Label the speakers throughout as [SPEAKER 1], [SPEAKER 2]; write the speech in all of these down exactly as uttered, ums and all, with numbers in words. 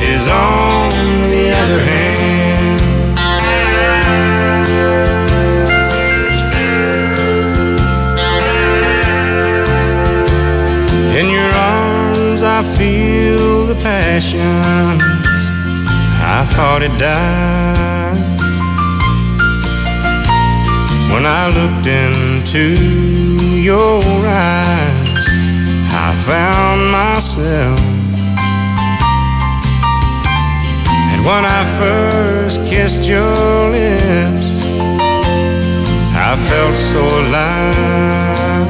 [SPEAKER 1] is on the other hand. In your arms I feel the passions I thought had died. When I looked into your eyes, I found myself. And when I first kissed your lips, I felt so alive.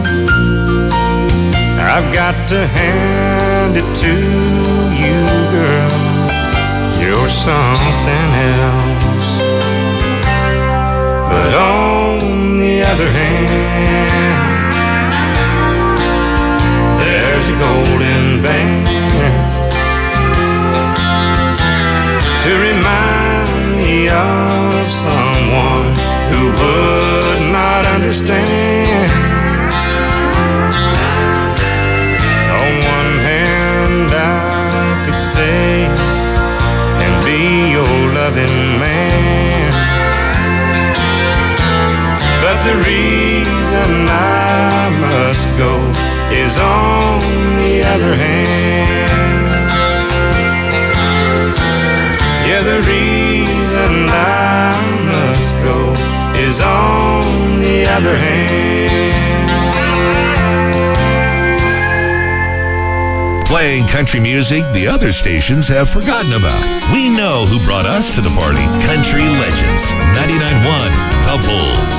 [SPEAKER 1] I've got to hand it to you, girl, you're something else. But on the other hand, there's a golden band to remind me of someone who would not understand. On one hand I could stay and be your loving man, but the reason I must go is on the other hand. Yeah, the reason I must go is on the other hand.
[SPEAKER 2] Playing country music the other stations have forgotten about. We know who brought us to the party. Country Legends, ninety-nine point one, The Bull.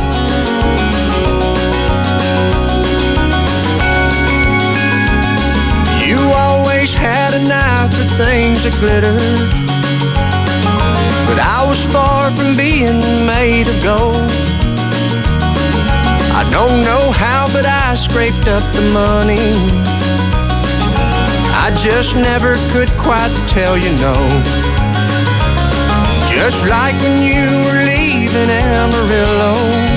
[SPEAKER 3] You always had an eye for things that glitter, but I was far from being made of gold. I don't know how, but I scraped up the money. I just never could quite tell you no. Just like when you were leaving Amarillo,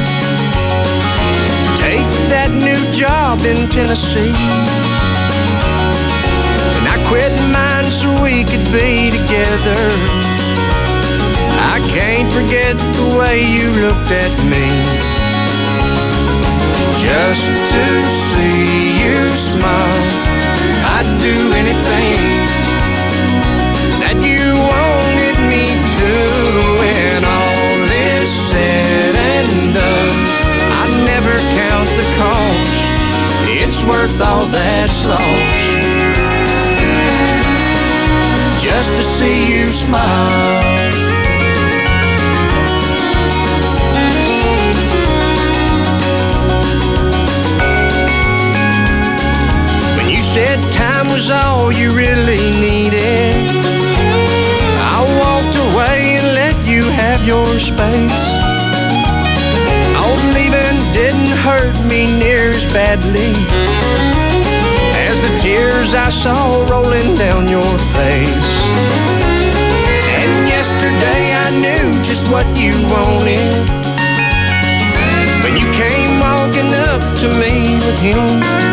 [SPEAKER 3] take that new job in Tennessee. And I quit mine so we could be together. I can't forget the way you looked at me. Just to see you smile, I'd do anything that you wanted me to. When all is said and done, I'd never count the cost. It's worth all that's lost, just to see you smile. Said time was all you really needed, I walked away and let you have your space. Oh, leaving didn't hurt me near as badly as the tears I saw rolling down your face. And yesterday I knew just what you wanted when you came walking up to me with him.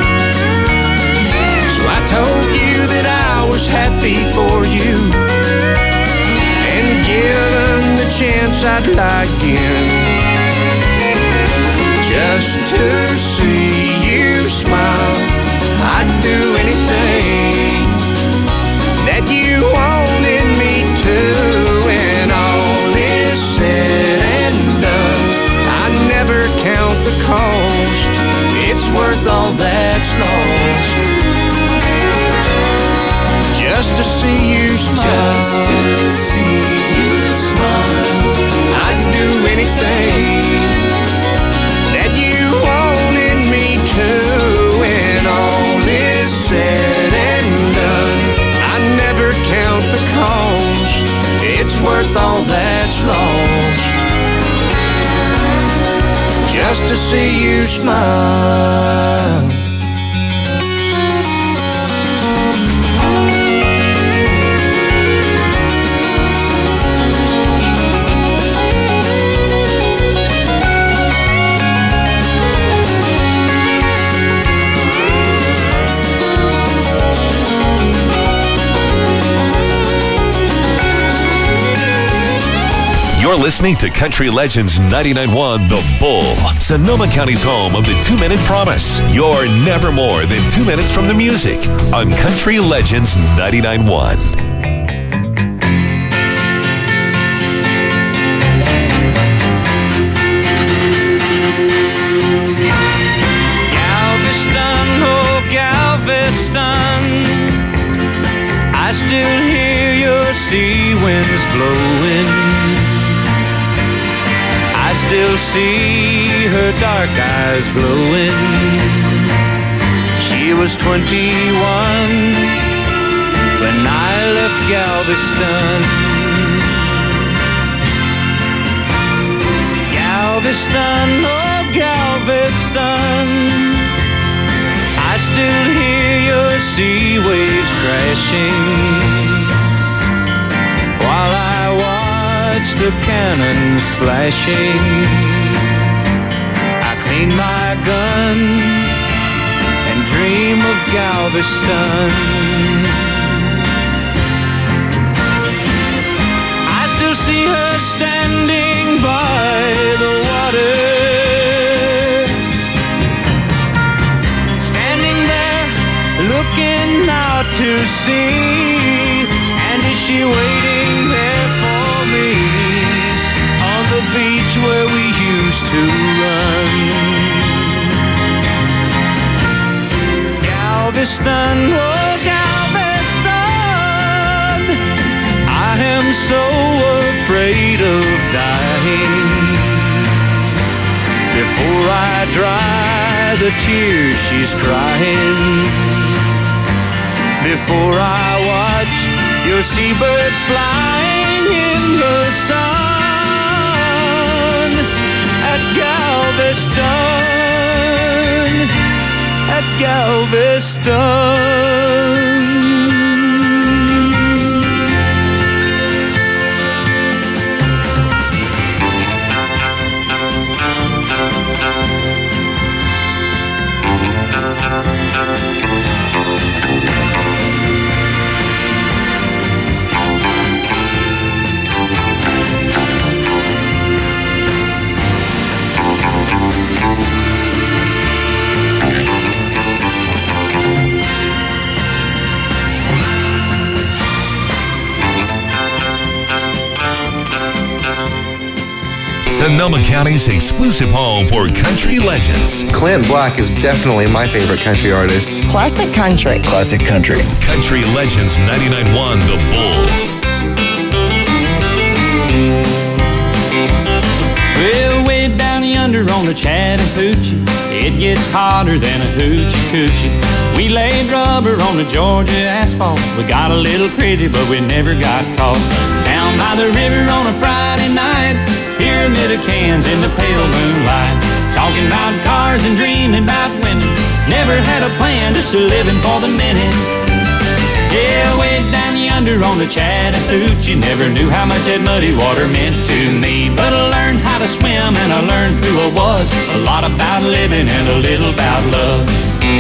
[SPEAKER 3] I told you that I was happy for you, and given the chance I'd lie again, just to see you smile. I'd do anything that you wanted me to. When all is said and done, I never count the cost. It's worth all that's lost, just to see you smile. Just to see you smile. I'd do anything that you wanted me to. When all is said and done, I never count the cost. It's worth all that's lost, just to see you smile.
[SPEAKER 2] You're listening to Country Legends ninety-nine point one The Bull, Sonoma County's home of the two-minute promise. You're never more than two minutes from the music on Country Legends ninety-nine point one.
[SPEAKER 3] I still hear your sea winds blowing. I still see her dark eyes glowing. She was twenty-one when I left Galveston. Galveston, oh Galveston, I still hear your sea waves crashing while I watch the cannons flashing. I clean my gun and dream of Galveston. I still see her standing by the water, looking out to sea. And is she waiting there for me on the beach where we used to run? Galveston, oh Galveston, I am so afraid of dying. Before I dry the tears she's crying, before I watch your seabirds flying in the sun at Galveston, at Galveston.
[SPEAKER 2] Sonoma County's exclusive home for country legends.
[SPEAKER 4] Clint Black is definitely my favorite country artist.
[SPEAKER 5] Classic country.
[SPEAKER 4] Classic country.
[SPEAKER 2] Country Legends ninety-nine point one The Bull.
[SPEAKER 6] Well, way down yonder on the Chattahoochee, it gets hotter than a hoochie coochie. We laid rubber on the Georgia asphalt. We got a little crazy, but we never got caught. Down by the river on a Friday night, pyramid of cans in the pale moonlight, talking about cars and dreaming about women. Never had a plan, just a living for the minute. Yeah, way down yonder on the Chattahoochee, never knew how much that muddy water meant to me. But I learned how to swim and I learned who I was, a lot about living and a little about love.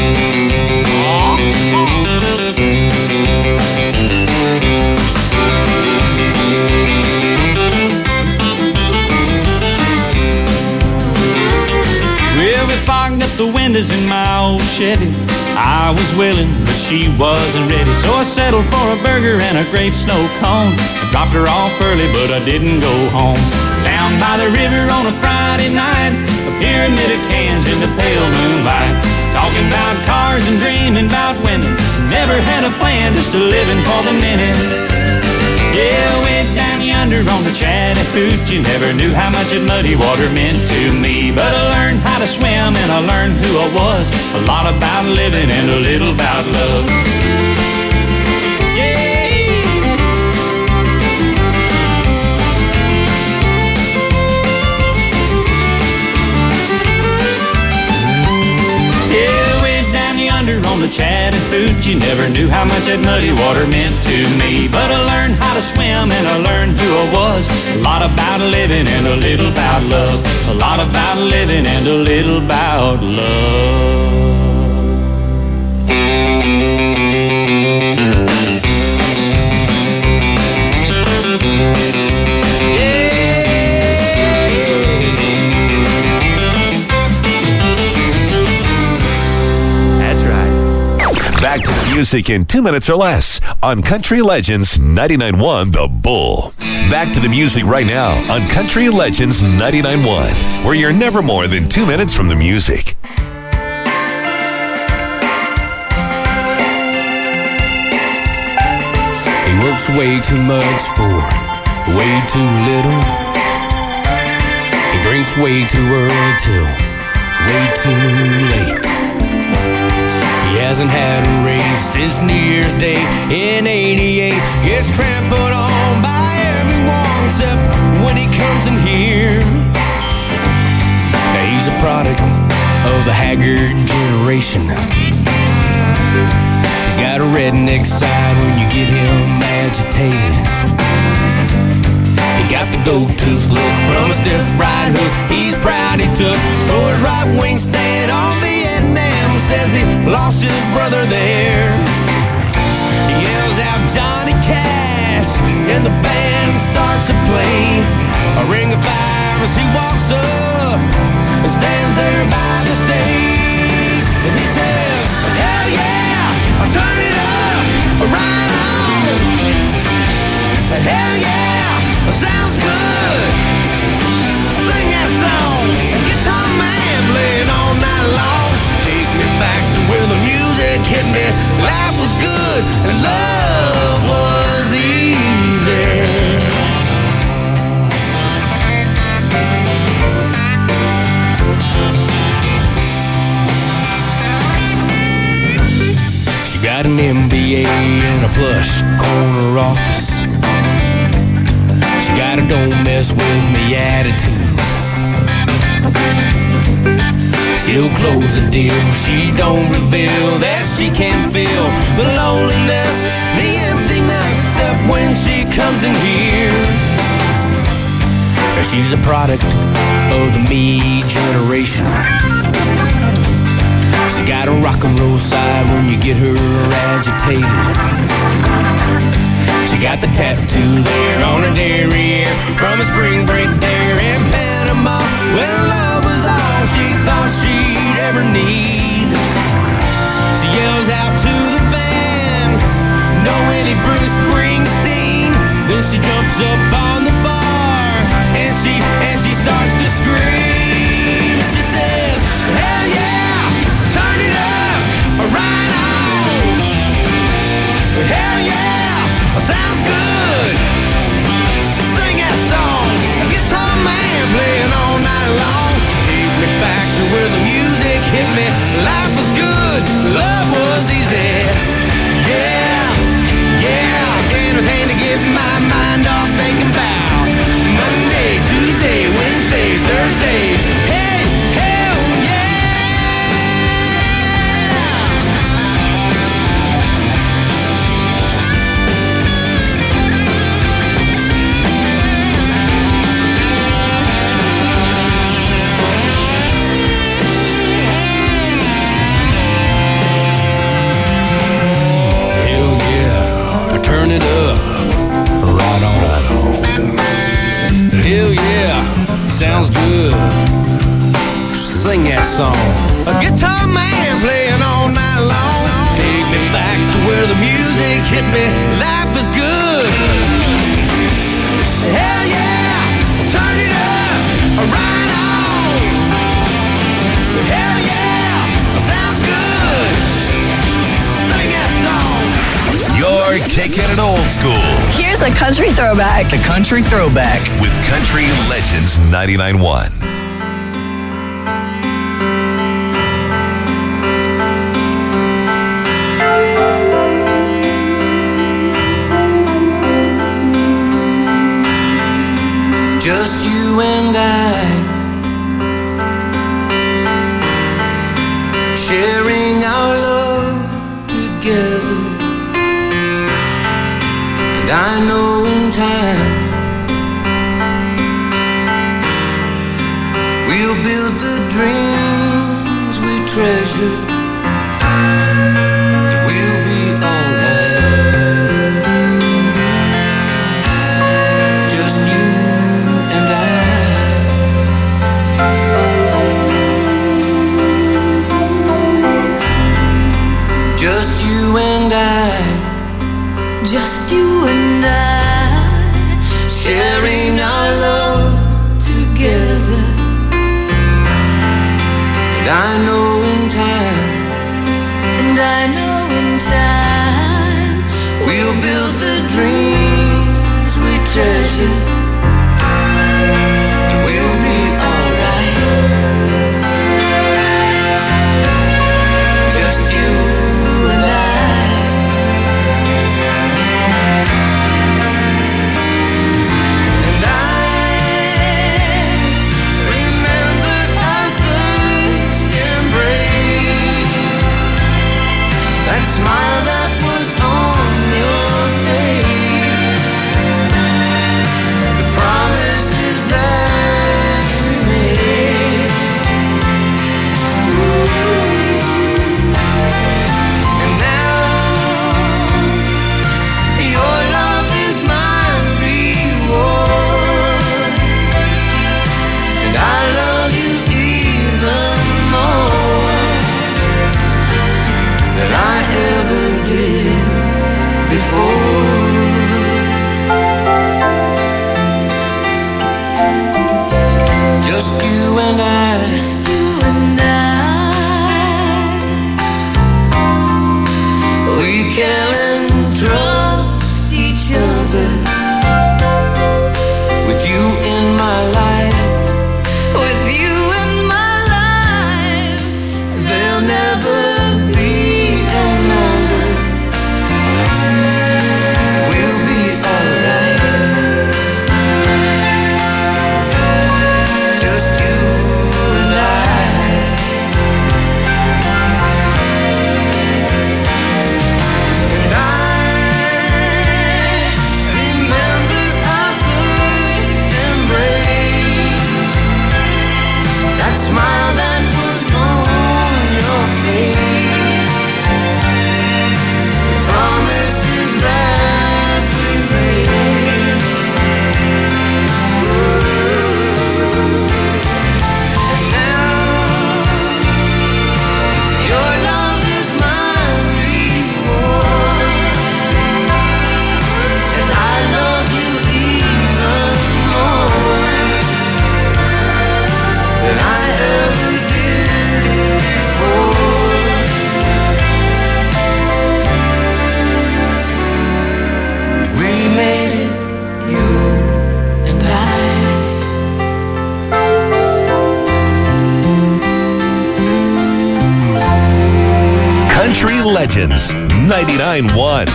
[SPEAKER 6] Well, we fogged up the windows in my old Chevy. I was willing, but she wasn't ready, so I settled for a burger and a grape snow cone. I dropped her off early, but I didn't go home. Down by the river on a Friday night, a pyramid of cans in the pale moonlight, talking about cars and dreaming about women. Never had a plan, just a living for the minute. Yeah, way down yonder on the Chattahoochee, never knew how much that muddy water meant to me. But I learned how to swim and I learned who I was, a lot about living and a little about love. On the Chattahoochee, never knew how much that muddy water meant to me. But I learned how to swim and I learned who I was, a lot about living and a little about love, a lot about living and a little about love. Yeah.
[SPEAKER 2] music in two minutes or less on Country Legends ninety-nine point one The Bull. Back to the music right now on Country Legends ninety-nine point one, where you're never more than two minutes from the music.
[SPEAKER 5] He works way too much for way too little. He drinks way too early till way too late. He hasn't had a raise since New Year's Day in eighty-eight. Gets trampled on by everyone except when he comes in here. Now he's a product of the haggard generation. He's got a redneck side when you get him agitated. He got the gold-tooth look from a stiff right hook he's proud he took. For his right wing stand on Vietnam, says he lost his brother there. He yells out Johnny Cash and the band starts to play. A ring of fire as he walks up and stands there by the stage. And he says, hell yeah, I'll turn it up, right on. Hell yeah, sounds good. Sing that song, guitar man playing all night long. Take me back to where the music hit me. Life was good and love was easy. She got an M B A and a plush corner office. She got a don't mess with me attitude. She'll close the deal, she don't reveal that she can feel the loneliness, the emptiness, except when she comes in here. She's a product of the me generation. She got a rock and roll side when you get her agitated. She got the tattoo there on her derriere from a spring break there in Panama, when love was all she thought she'd ever need. She yells out to the band, no any Bruce Springsteen. Then she jumps up on the bar and she and she starts to scream. She says, hell yeah, turn it up, right on. Hell yeah, sounds good. Sing that song, guitar man playing all night long. Take me back to where the music hit me. Life was good, love was easy. Yeah, yeah, anything to get my mind off thinking about Monday, Tuesday, Wednesday, Thursday. Hey, hell yeah. Turn it up, right on, right on. Hell yeah, sounds good. Sing that song. A guitar man playing all night long. Take me back to where the music hit me. Life is good. Hell yeah, turn it up, right on. Hell yeah, sounds good. Sing that song.
[SPEAKER 2] You're kicking it old school.
[SPEAKER 7] Here's a country throwback.
[SPEAKER 8] The Country Throwback
[SPEAKER 2] with Country Legends ninety-nine point one.
[SPEAKER 5] Just you and I, sharing our love together. And I know in time we'll build the dreams we treasure. And we'll be alright. Just you and I. Just you and I.
[SPEAKER 8] just you and I, sharing our love together. And I know in time, and I know in time, we'll build the dreams we treasure. And we'll be alright, just you and I. And I remember our first embrace, that smile that was on your face, the promises that we made. And now your love is my reward, and I love you even more than I ever did before. Just you and I, just you and I, we can trust each other. With you in my life, with you in my life, there'll never be another. We'll be alright, just you and I. And I remember our first embrace, that smile that was on your face, the promises that we made. And now your love is my reward, and I love you even more than I ever did before. We made it, you and I.
[SPEAKER 2] Country Legends ninety-nine point one.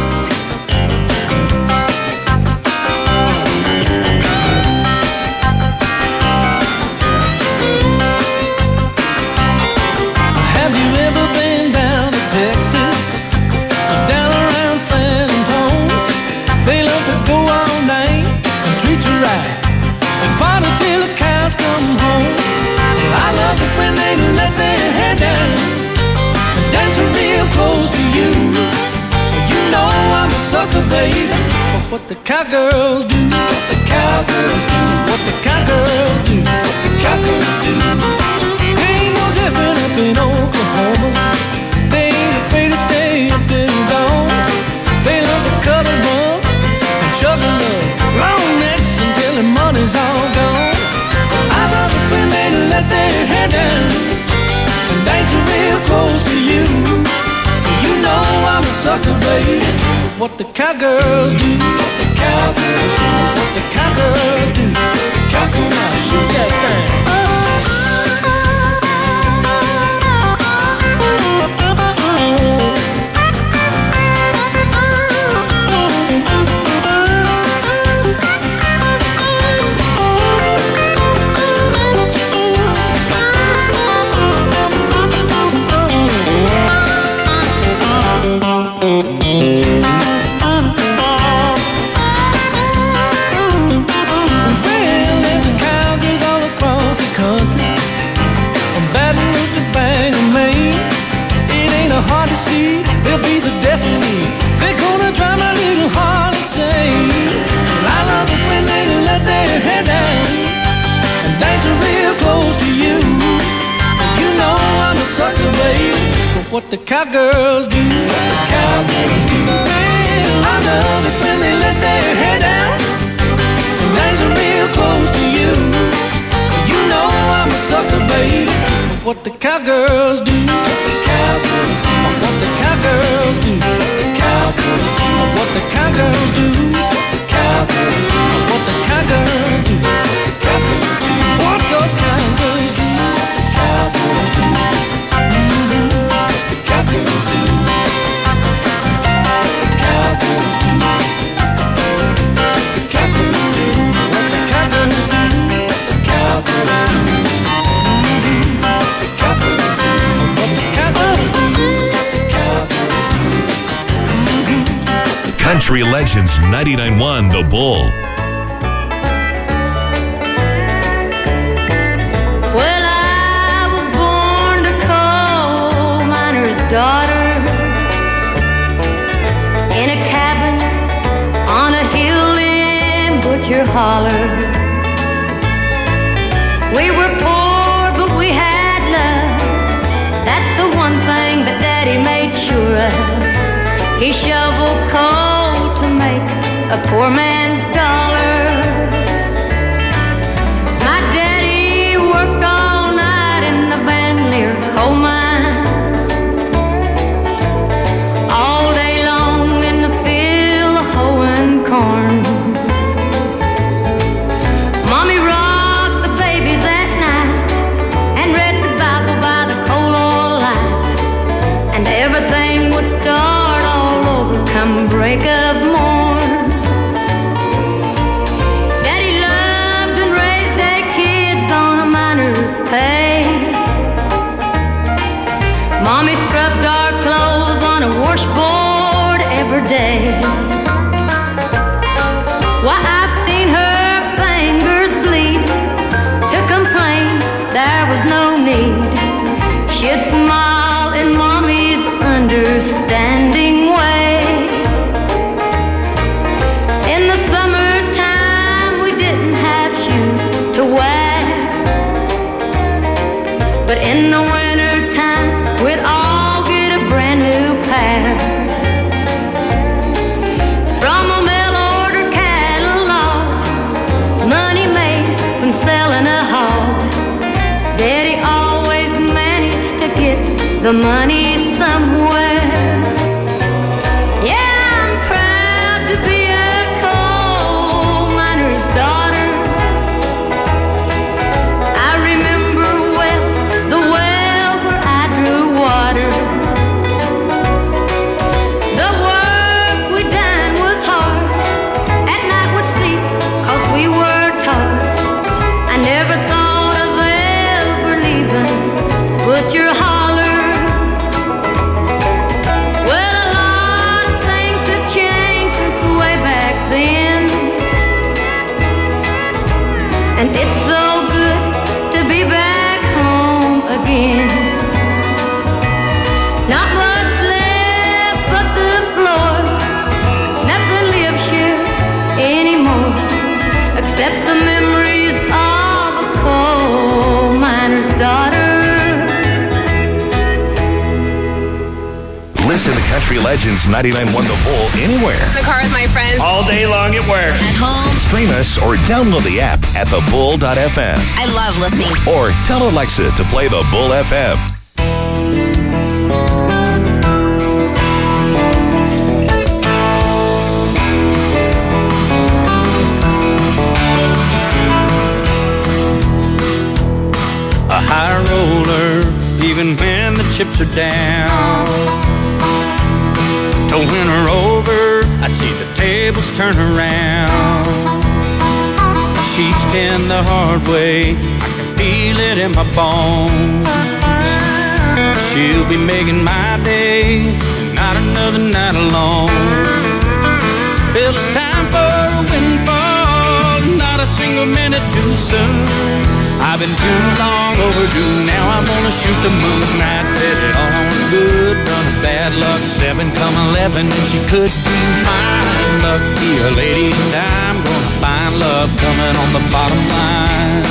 [SPEAKER 5] Have you ever been down to Texas, down around San Antonio? They love to go all night and treat you right, and party till the cows come home. I love it when they let their hair down and dance real close to you. You know I'm a sucker, baby, for what the cowgirls do, what the cowgirls do, what the cowgirls do, what the cowgirls do. Ain't no different up in Oklahoma. They ain't afraid to stay up till dawn. They love to cuddle up and juggle up long necks until the money's all gone. I love it when they let their hair down and dance real close to you. You know I'm a sucker, baby, for what the cowgirls do, what the cowgirls do, what the cowgirls do. The cowgirls, now shoot that thing. What the cowgirls do, what the cowgirls do. Well, I
[SPEAKER 6] what the cowgirls do. What the cowgirls do. What the cowgirls do. The cowgirls do. What the cowgirls do. The cowgirls do. What the cowgirls do. The cowgirls do. What those cowgirls do. The cowgirls do. Mm-hmm. The cowgirls do. The cowgirls do. The cowgirls do. What the cowgirls do. The cowgirls do.
[SPEAKER 2] Country Legends ninety-nine point one The Bull.
[SPEAKER 8] Well, I was born a coal miner's daughter in a cabin on a hill in Butcher Holler. We were poor, but we had love. That's the one thing that Daddy made sure of. He shoveled coal to make a poor man's dollar. My daddy worked all night in the Bandelier coal mines, all day long in the field hoeing corn. Mommy rocked the babies at night and read the Bible by the coal oil light, and everything would start all over come break of morn. Daddy loved and raised their kids on a miner's pay. Mommy scrubbed our clothes on a washboard every day. Why, I've seen her fingers bleed to complain there was no need. She'd smile in Mommy's understanding way. In the summertime we didn't have shoes to wear, but in the wintertime we'd all get a brand new pair. From a mail order catalog, money made from selling a hog, Daddy always managed to get the money somewhere. Yeah, I'm proud to be a coal miner's daughter. I remember well the well where I drew water. The work we done was hard. At night we'd sleep 'cause we were taught. I never thought of ever leaving Butcher Holler. Well, a lot of things have changed since way back then, and it's so good to be back home again. Not much left but the floor. Nothing lives here anymore except the memories of a coal miner's daughter.
[SPEAKER 2] Listen to Country Legends ninety-nine point one The Bull anywhere.
[SPEAKER 9] In the car with my friends.
[SPEAKER 10] All day long at work.
[SPEAKER 9] At home.
[SPEAKER 2] Stream us or download the app at the bull dot f m.
[SPEAKER 9] I love listening.
[SPEAKER 2] Or tell Alexa to play the Bull F M.
[SPEAKER 6] A high roller, even when the chips are down. To win her over, I'd see the tables turn around. She's been the hard way, I can feel it in my bones. She'll be making my day, not another night alone. Well, it's time for a windfall, not a single minute too soon. I've been too long overdue, now I'm gonna shoot the moon. I bet it all on the good run of bad luck. Seven come eleven and she could be mine. Lucky a lady and I'm gonna find love coming on the bottom line.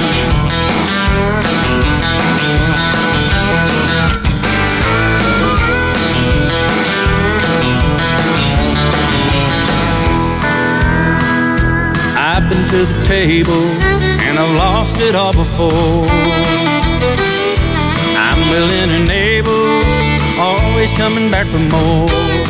[SPEAKER 6] I've been to the table and I've lost it all before. I'm willing and able, always coming back for more.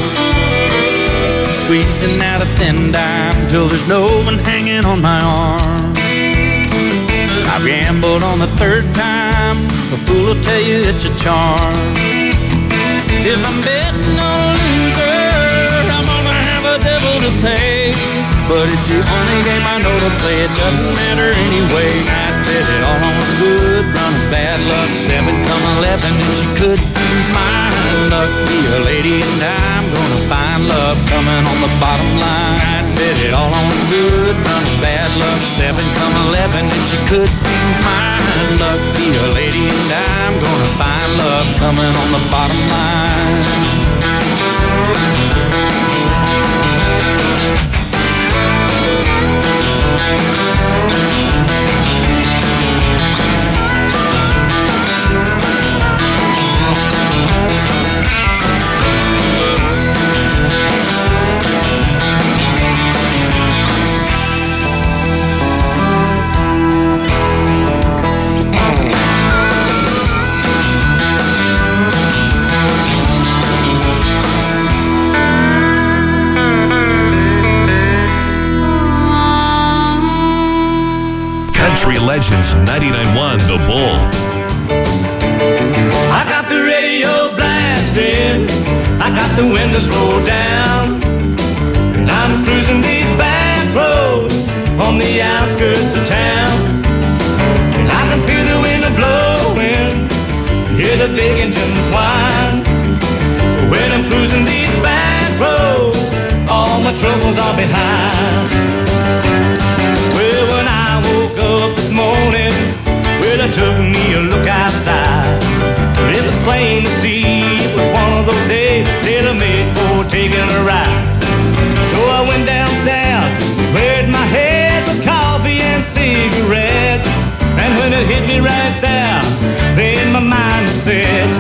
[SPEAKER 6] Squeezing out a thin dime till there's no one hanging on my arm. I've gambled on the third time, a fool will tell you it's a charm. If I'm betting on a loser, I'm gonna have a devil to pay. But it's the only game I know to play, it doesn't matter anyway. I bet it all on good, run of bad luck, seven come eleven, and she could be mine. Luck be a lady and I'm gonna find love coming on the bottom line. I bet it all on good, run of bad luck, seven come eleven, and she could be mine. Luck be a lady and I'm gonna find love coming on the bottom line.
[SPEAKER 2] Country Legends ninety-nine point one The Bull.
[SPEAKER 5] I got the radio blasting, I got the windows rolled down, and I'm cruising these back roads on the outskirts of town. And I can feel the wind blowing, hear the big engines whine. When I'm cruising these back roads, all my troubles are behind. Well, when I woke up this morning, well, I took me a look outside. It was plain to see it was one of those days that I made for taking a ride. So I went downstairs, cleared my head with coffee and cigarettes. And when it hit me right there, then my mind was set.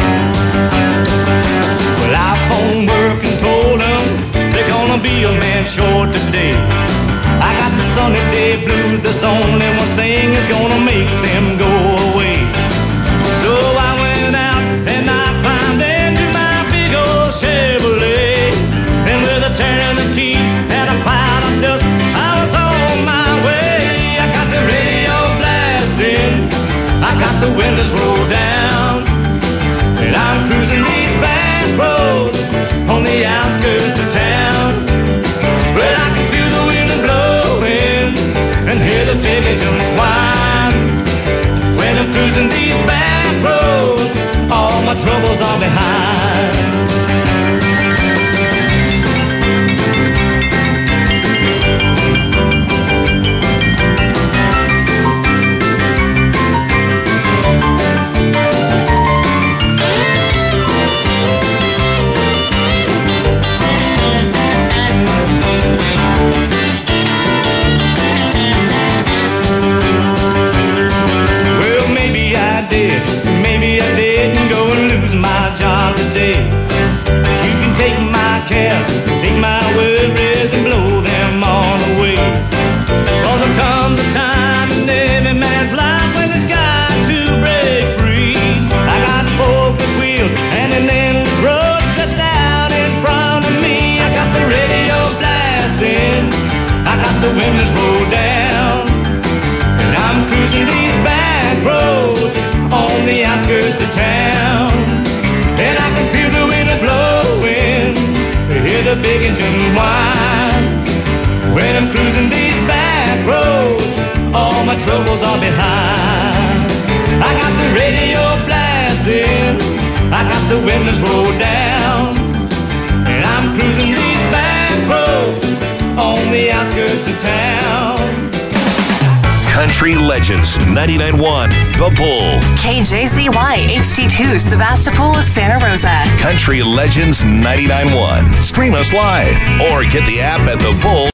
[SPEAKER 5] Well, I phoned work and told them they're gonna be a man short today. I got the sunny day blues, there's only one thing that's gonna make them go away. So I went out and I climbed into my big old Chevrolet, and with a turn the key and a cloud of dust, I was on my way. I got the radio blasting, I got the windows rolled down, and I'm cruising these back roads on the outskirts of town. Well, I can feel the wind blowing and hear the big engines whine. When I'm cruising these back roads, all my troubles are behind. Maybe I didn't go and lose my job today, but you can take my cares, take my worries and blow them all away. Cause there comes a time in every man's life when he's got to break free. I got four good wheels and an endless road just out in front of me. I got the radio blasting, I got the windows rolled down, and I'm cruising these back roads on the outskirts of town. And I can feel the wind blowing, hear the big engine whine. When I'm cruising these back roads, all my troubles are behind. I got the radio blasting, I got the windows rolled down, and I'm cruising these back roads on the outskirts of town.
[SPEAKER 2] Country Legends ninety-nine point one The Bull.
[SPEAKER 9] K J Z Y H D two Sebastopol, Santa Rosa.
[SPEAKER 2] Country Legends ninety-nine point one. Stream us live or get the app at The Bull.